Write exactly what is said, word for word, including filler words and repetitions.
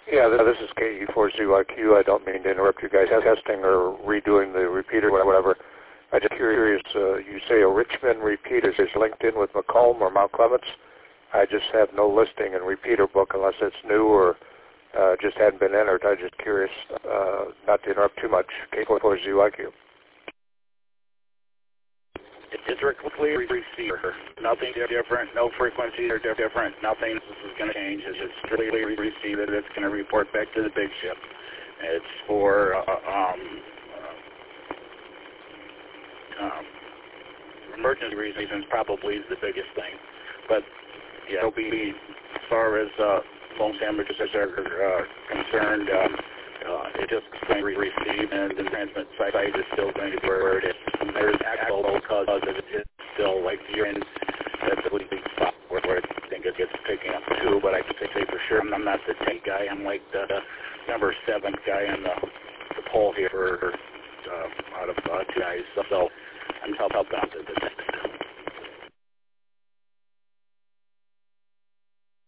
Yeah, this is K E four Z Y Q. I don't mean to interrupt you guys testing or redoing the repeater or whatever. I'm just curious, uh, you say a Richmond repeater is linked in with Macomb or Mount Clements. I just have no listing in repeater book unless it's new or uh, just hadn't been entered. I'm just curious, uh, not to interrupt too much. K E four Z Y Q. It's strictly receiver. Nothing different. No frequencies are different. Nothing is going to change. It's just strictly receiver that's going to report back to the big ship. It's for uh, um, uh, um, emergency reasons. Probably is the biggest thing. But yeah, it'll be as far as uh, phone sandwiches are uh, concerned. Um, Uh, it just going to receive, and the transmit site is still going to be where it is. There's actual cause of it is still like you're in that's a weak spot where, where I think it gets picking up too. But I can say for sure I'm not the tank guy. I'm like the, the number seven guy on the, the pole here for, uh, out of uh, two guys. So, so I'm helping out the, the text.